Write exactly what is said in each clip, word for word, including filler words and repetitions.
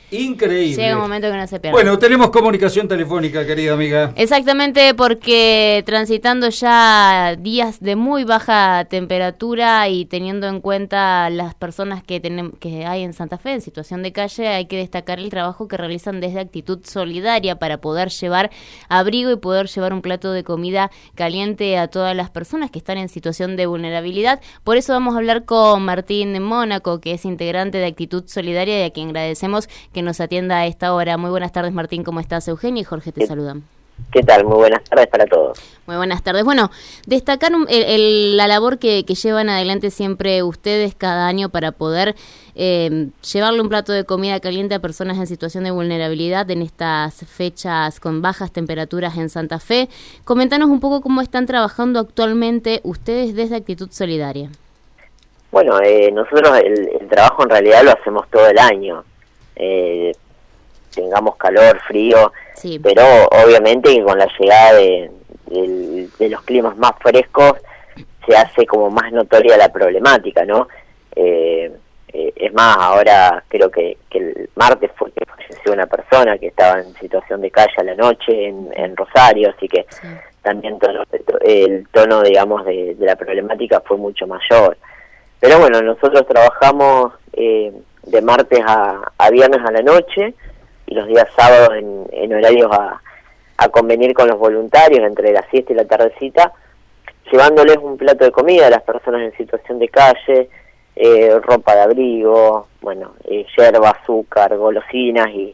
Increíble. Llega un momento que no se pierde. Bueno, tenemos comunicación telefónica, querida amiga. Exactamente, porque transitando ya días de muy baja temperatura y teniendo en cuenta las personas que, tenemos, que hay en Santa Fe en situación de calle, hay que destacar el trabajo que realizan desde Actitud Solidaria para poder llevar abrigo y poder llevar un plato de comida caliente a todas las personas que están en situación de vulnerabilidad. Por eso vamos a hablar con Martín Mónaco, que es integrante de Actitud Solidaria y a quien agradecemos que nos atienda a esta hora. Muy buenas tardes, Martín, ¿cómo estás? Eugenia y Jorge te saludan. ¿Qué tal? Muy buenas tardes para todos. Muy buenas tardes. Bueno, destacar un, el, el, la labor que, que llevan adelante siempre ustedes cada año para poder eh, llevarle un plato de comida caliente a personas en situación de vulnerabilidad en estas fechas con bajas temperaturas en Santa Fe. Comentanos un poco cómo están trabajando actualmente ustedes desde Actitud Solidaria. Bueno, eh, nosotros el, el trabajo en realidad lo hacemos todo el año. Eh, tengamos calor, frío, sí. Pero obviamente que con la llegada de, de, de los climas más frescos se hace como más notoria la problemática, ¿no? Eh, eh, es más, ahora creo que, que el martes fue que falleció una persona que estaba en situación de calle a la noche en, en Rosario, así que sí. También tono, el tono, digamos, de, de la problemática fue mucho mayor. Pero bueno, nosotros trabajamos eh, de martes a, a viernes a la noche y los días sábados en, en horarios a, a convenir con los voluntarios entre la siesta y la tardecita, llevándoles un plato de comida a las personas en situación de calle, eh, ropa de abrigo, bueno, eh, yerba, azúcar, golosinas y,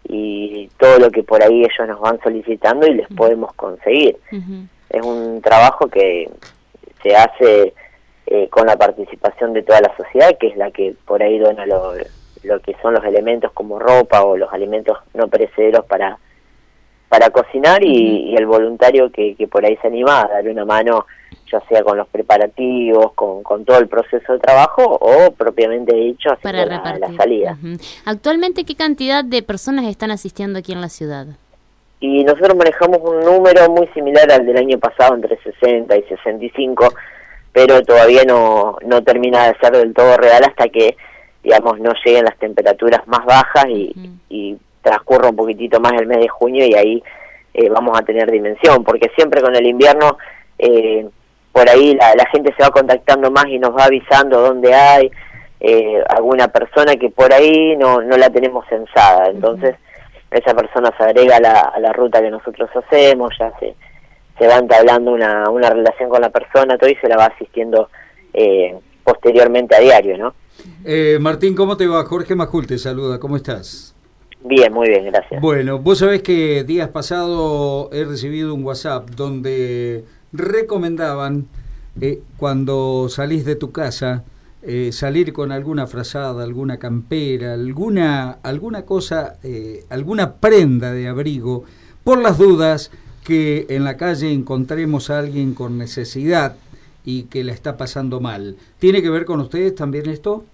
y todo lo que por ahí ellos nos van solicitando y les uh-huh. podemos conseguir. Uh-huh. Es un trabajo que se hace eh, con la participación de toda la sociedad, que es la que por ahí dona lo, lo que son los elementos como ropa o los alimentos no perecederos para para cocinar y, y el voluntario que, que por ahí se anima a darle una mano, ya sea con los preparativos, con, con todo el proceso de trabajo o propiamente dicho haciendo la, la salida. Uh-huh. Actualmente, ¿qué cantidad de personas están asistiendo aquí en la ciudad? Y nosotros manejamos un número muy similar al del año pasado, entre sesenta y sesenta y cinco, pero todavía no, no termina de ser del todo real hasta que, digamos, no lleguen las temperaturas más bajas y, uh-huh. y transcurra un poquitito más el mes de junio y ahí eh, vamos a tener dimensión, porque siempre con el invierno eh, por ahí la, la gente se va contactando más y nos va avisando dónde hay eh, alguna persona que por ahí no, no la tenemos censada, entonces uh-huh. esa persona se agrega a la, a la ruta que nosotros hacemos, ya se, se va entablando una, una relación con la persona, todo y se la va asistiendo eh, posteriormente a diario, ¿no? Eh, Martín, ¿cómo te va? Jorge Majul te saluda, ¿cómo estás? Bien, muy bien, gracias. Bueno, vos sabés que días pasados he recibido un WhatsApp donde recomendaban eh, cuando salís de tu casa eh, salir con alguna frazada, alguna campera, alguna alguna cosa, eh, alguna prenda de abrigo, por las dudas que en la calle encontremos a alguien con necesidad y que la está pasando mal. ¿Tiene que ver con ustedes también esto?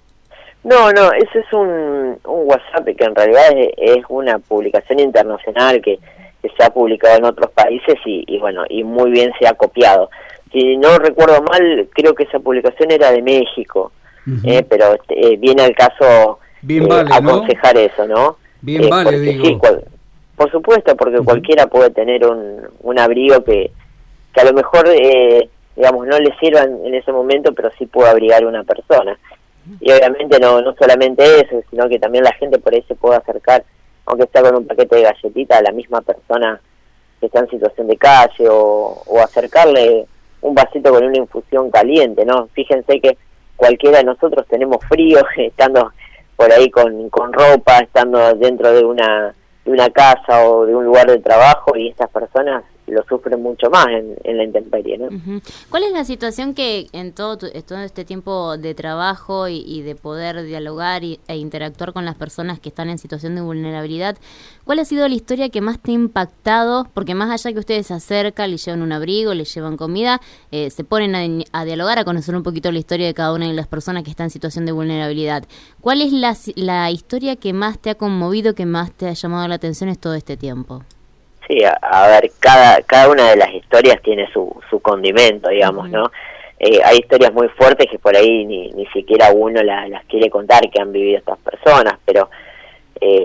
No, no, ese es un, un WhatsApp que en realidad es, es una publicación internacional que, que se ha publicado en otros países y, y bueno, y muy bien se ha copiado. Si no recuerdo mal, creo que esa publicación era de México, uh-huh. eh, pero eh, viene al caso bien eh, vale, aconsejar ¿no? eso, ¿no? Bien eh, vale, digo. Sí, cual, por supuesto, porque uh-huh. cualquiera puede tener un, un abrigo que, que a lo mejor, eh, digamos, no le sirva en, en ese momento, pero sí puede abrigar a una persona. Y obviamente no no solamente eso, sino que también la gente por ahí se puede acercar, aunque sea con un paquete de galletitas, a la misma persona que está en situación de calle o, o acercarle un vasito con una infusión caliente, ¿no? Fíjense que cualquiera de nosotros tenemos frío estando por ahí con, con ropa, estando dentro de una, de una casa o de un lugar de trabajo y estas personas lo sufren mucho más en, en la intemperie, ¿no? Uh-huh. ¿Cuál es la situación que en todo, tu, todo este tiempo de trabajo y, y de poder dialogar y, e interactuar con las personas que están en situación de vulnerabilidad, cuál ha sido la historia que más te ha impactado? Porque más allá que ustedes se acercan, les llevan un abrigo, les llevan comida, eh, se ponen a, a dialogar, a conocer un poquito la historia de cada una de las personas que están en situación de vulnerabilidad. ¿Cuál es la, la historia que más te ha conmovido, que más te ha llamado la atención en todo este tiempo? Sí, a, a ver, cada cada una de las historias tiene su, su condimento, digamos, uh-huh. ¿no? Eh, hay historias muy fuertes que por ahí ni, ni siquiera uno la, las quiere contar que han vivido estas personas, pero eh,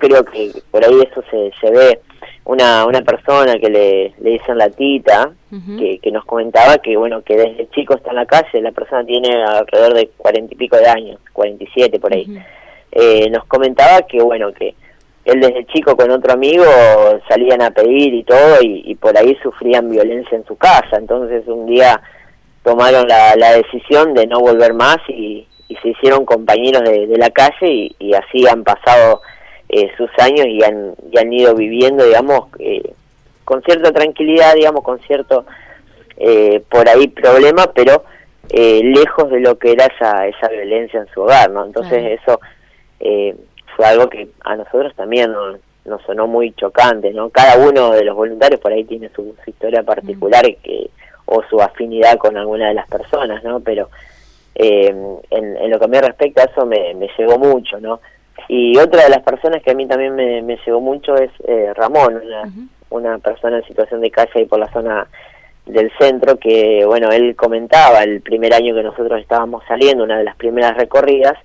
creo que por ahí eso se, se ve. Una una persona que le, le dicen la tita, uh-huh. que, que nos comentaba que bueno que desde chico está en la calle, la persona tiene alrededor de cuarenta y pico de años, cuarenta y siete por ahí. Uh-huh. Eh, nos comentaba que bueno que él desde chico con otro amigo salían a pedir y todo y, y por ahí sufrían violencia en su casa, entonces un día tomaron la, la decisión de no volver más y, y se hicieron compañeros de, de la calle y, y así han pasado Eh, sus años y han, y han ido viviendo, digamos, eh, con cierta tranquilidad, digamos, con cierto, eh, por ahí problema, pero eh, lejos de lo que era esa esa violencia en su hogar, ¿no? Entonces uh-huh. eso eh, fue algo que a nosotros también nos, nos sonó muy chocante, ¿no? Cada uno de los voluntarios por ahí tiene su, su historia particular uh-huh. que o su afinidad con alguna de las personas, ¿no? Pero eh, en, en lo que me respecta a eso me, me llegó mucho, ¿no? Y otra de las personas que a mí también me, me llegó mucho es eh, Ramón, una, uh-huh. una persona en situación de calle ahí por la zona del centro, que bueno, él comentaba el primer año que nosotros estábamos saliendo, una de las primeras recorridas,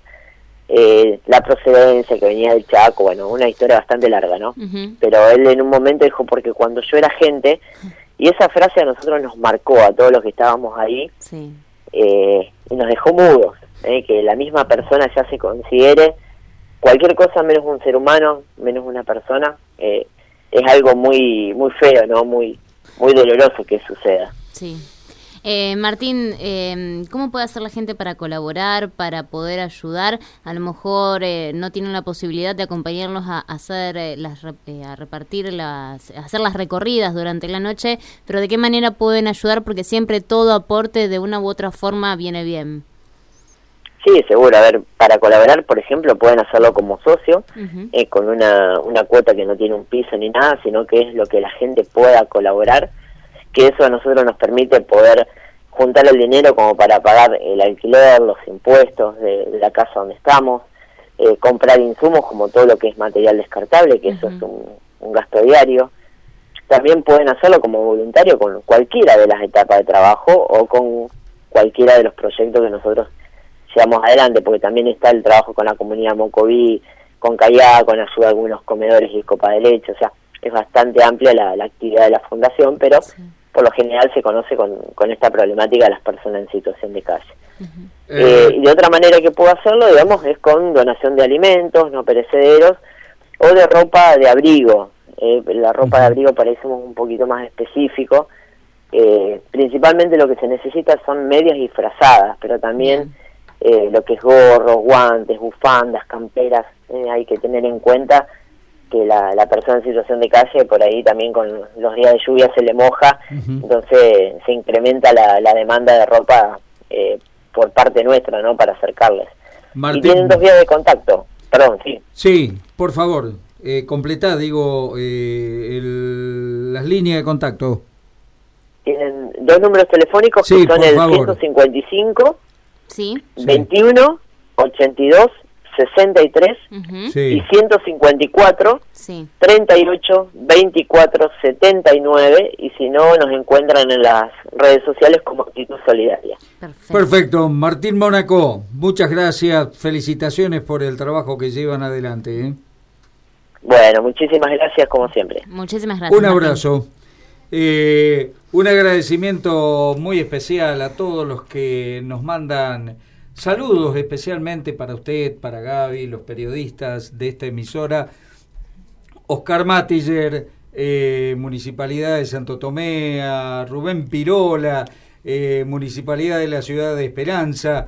eh, la procedencia que venía del Chaco, bueno, una historia bastante larga, ¿no? Uh-huh. Pero él en un momento dijo, porque cuando yo era gente, y esa frase a nosotros nos marcó, a todos los que estábamos ahí, sí. eh, y nos dejó mudos, eh, que la misma persona ya se considere cualquier cosa menos un ser humano, menos una persona, eh, es algo muy muy feo, ¿no? Muy muy doloroso que suceda. Sí. Eh, Martín, eh, ¿cómo puede hacer la gente para colaborar, para poder ayudar? A lo mejor eh, no tienen la posibilidad de acompañarlos a, a hacer eh, las eh, a repartir las a hacer las recorridas durante la noche, pero ¿de qué manera pueden ayudar? Porque siempre todo aporte de una u otra forma viene bien. Sí, seguro. A ver, para colaborar, por ejemplo, pueden hacerlo como socio, uh-huh. eh, con una, una cuota que no tiene un piso ni nada, sino que es lo que la gente pueda colaborar, que eso a nosotros nos permite poder juntar el dinero como para pagar el alquiler, los impuestos de, de la casa donde estamos, eh, comprar insumos como todo lo que es material descartable, que uh-huh. eso es un, un gasto diario. También pueden hacerlo como voluntario con cualquiera de las etapas de trabajo o con cualquiera de los proyectos que nosotros llevamos adelante, porque también está el trabajo con la comunidad Mocoví, con Callá, con ayuda a algunos comedores y copa de leche, o sea, es bastante amplia la, la actividad de la fundación, pero sí. por lo general se conoce con, con esta problemática de las personas en situación de calle. Uh-huh. eh, y de otra manera que puedo hacerlo, digamos, es con donación de alimentos no perecederos o de ropa de abrigo. Eh, la ropa uh-huh. de abrigo para eso somos un poquito más específico. Eh, principalmente lo que se necesita son medias y frazadas, pero también uh-huh. Eh, lo que es gorros, guantes, bufandas, camperas, eh, hay que tener en cuenta que la, la persona en situación de calle por ahí también con los días de lluvia se le moja, uh-huh. entonces se incrementa la, la demanda de ropa eh, por parte nuestra, ¿no? Para acercarles. Martín. Y tienen dos vías de contacto, perdón, sí. Sí, por favor, eh, completá, digo, eh, el, las líneas de contacto. Tienen dos números telefónicos sí, que son el favor. ciento cincuenta y cinco Sí. veintiuno, ochenta y dos, sesenta y tres uh-huh. sí. y ciento cincuenta y cuatro, sí. treinta y ocho, veinticuatro, setenta y nueve y si no nos encuentran en las redes sociales como Actitud Solidaria. Perfecto. Perfecto. Martín Mónaco, muchas gracias, felicitaciones por el trabajo que llevan adelante. ¿eh? Bueno, muchísimas gracias como siempre. Muchísimas gracias. Un abrazo. Eh, un agradecimiento muy especial a todos los que nos mandan saludos, especialmente para usted, para Gaby, los periodistas de esta emisora, Oscar Matiller, eh, Municipalidad de Santo Tomé, a Rubén Pirola, eh, Municipalidad de la Ciudad de Esperanza,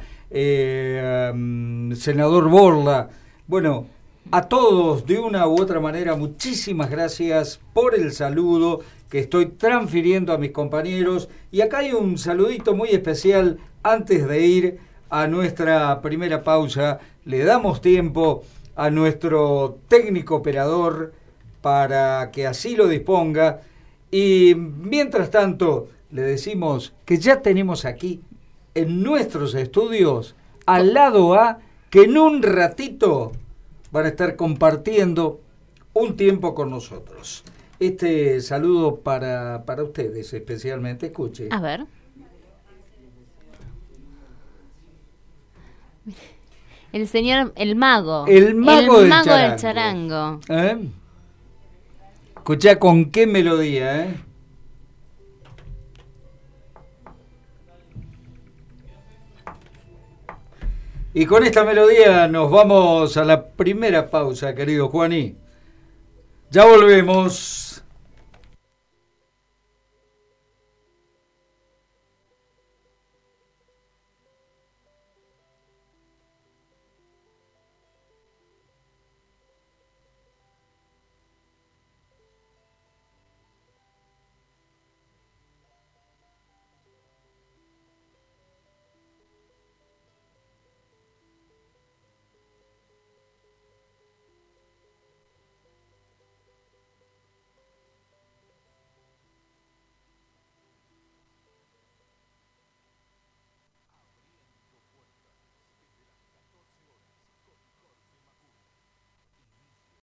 eh, um, Senador Borla, bueno, a todos de una u otra manera, muchísimas gracias por el saludo que estoy transfiriendo a mis compañeros. Y acá hay un saludito muy especial antes de ir a nuestra primera pausa. Le damos tiempo a nuestro técnico operador para que así lo disponga. Y mientras tanto, le decimos que ya tenemos aquí en nuestros estudios al lado A, que en un ratito van a estar compartiendo un tiempo con nosotros. Este saludo para, para ustedes especialmente, escuche. A ver. El señor, el mago. El mago, el del, mago charango. del charango. ¿Eh? Escuchá con qué melodía, ¿eh? Y con esta melodía nos vamos a la primera pausa, querido Juaní. Ya volvemos.